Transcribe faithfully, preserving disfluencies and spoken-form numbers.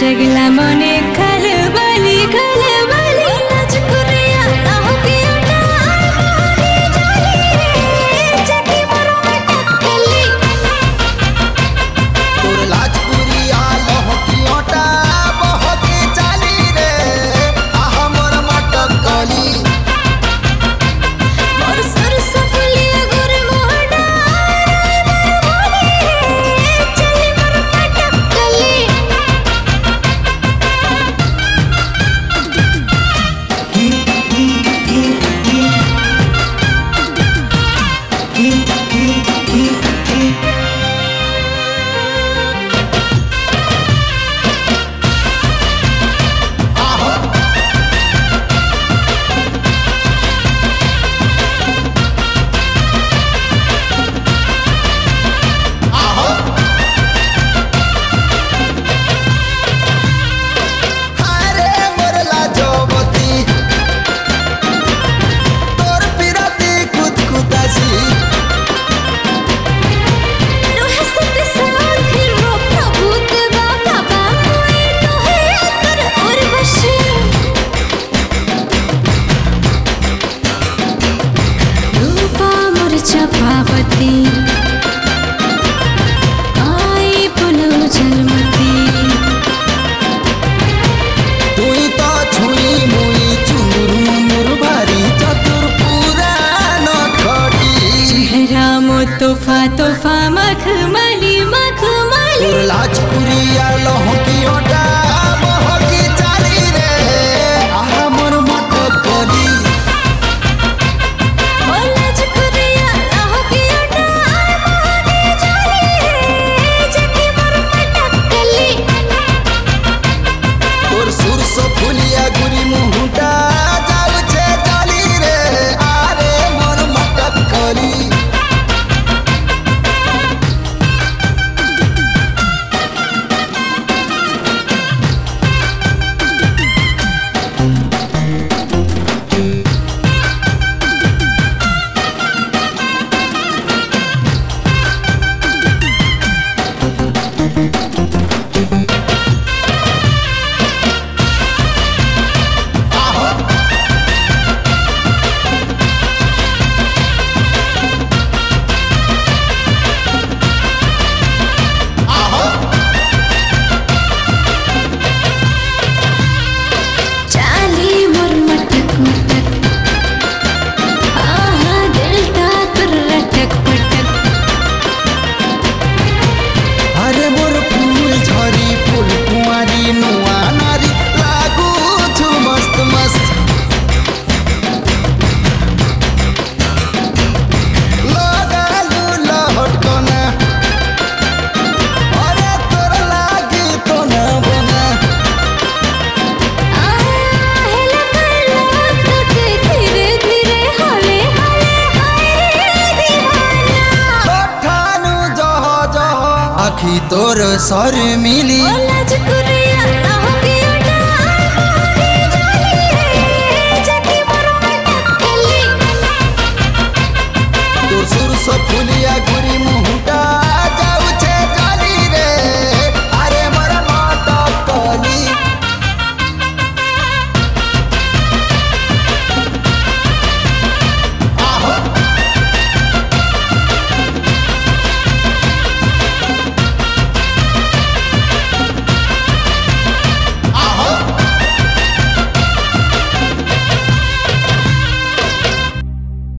जगला मने खलबली खलबली नाचकुरिया नाहके उठा मोहनी जाली रे जगी मरो टक्कली तोर लाजकुरिया लहकी ओटा बहके चाली रे आह मोर मटकली मोर सरस फुलिया गुर मोहना मोहनी रे चली मरो टक्कली चपावती आई पुलव जलमती तुई तो छुई मुई चुमुर मुमुर भारी चतुर पूरा नखटी चेहरा मो तोहफा तोहफा मखमली मखमली तोर लाजकुरिया लहकी ओटा बहकी चाली रे आह मोर मटकली फुलिया गुरी मुहुटा जाउछे जाली रे आरे मोर मटकली आखी तोर सर मिली।